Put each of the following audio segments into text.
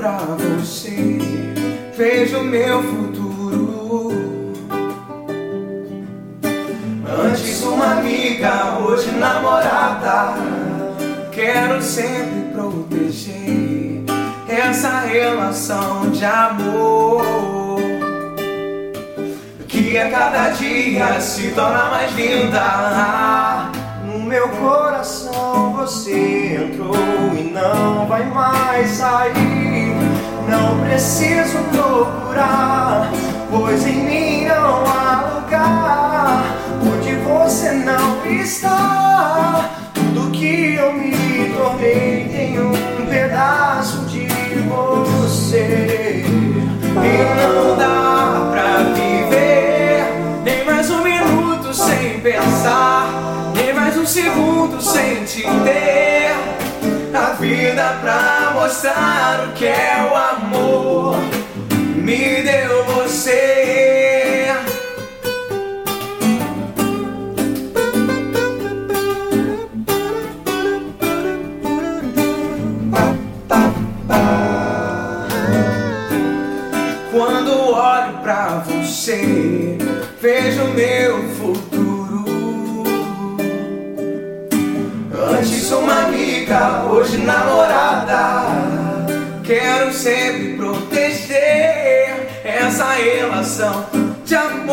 pra você, vejo meu futuro. Antes uma amiga, hoje namorada. Quero sempre proteger essa relação de amor, que a cada dia se torna mais linda. No meu coração você entrou e não vai mais sair. Não preciso procurar, pois em mim não há lugar onde você não está. Tudo que eu me tornei tem um pedaço de você. E não dá pra viver nem mais um minuto sem pensar, nem mais um segundo sem te ter. A vida pra mostrar o que é o amor me deu você. Quando olho pra você, vejo meu futuro. Antes uma amiga, hoje namorada. Quero sempre proteger essa relação de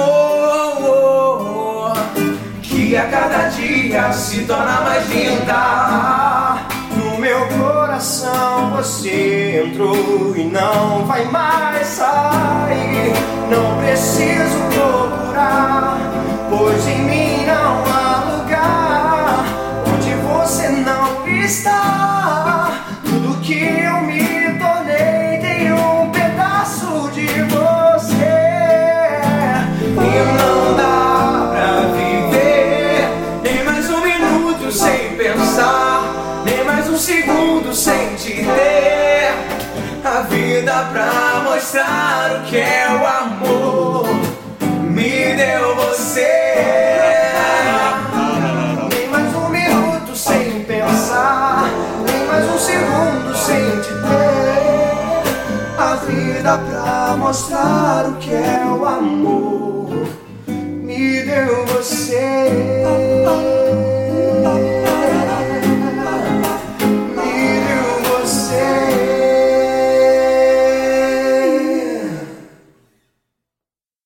amor, que a cada dia se torna mais linda. No meu coração você entrou e não vai mais sair. Não preciso procurar, pois em mim não há lugar onde você não está. Tudo que eu me tornei tem um pedaço de você. E não dá pra viver nem mais um minuto sem pensar, nem mais um segundo sem te ter. A vida pra mostrar o que é o amor me deu você. Nem mais um minuto sem pensar, nem mais um segundo sem te ter. A vida pra mostrar o que é o amor me deu você.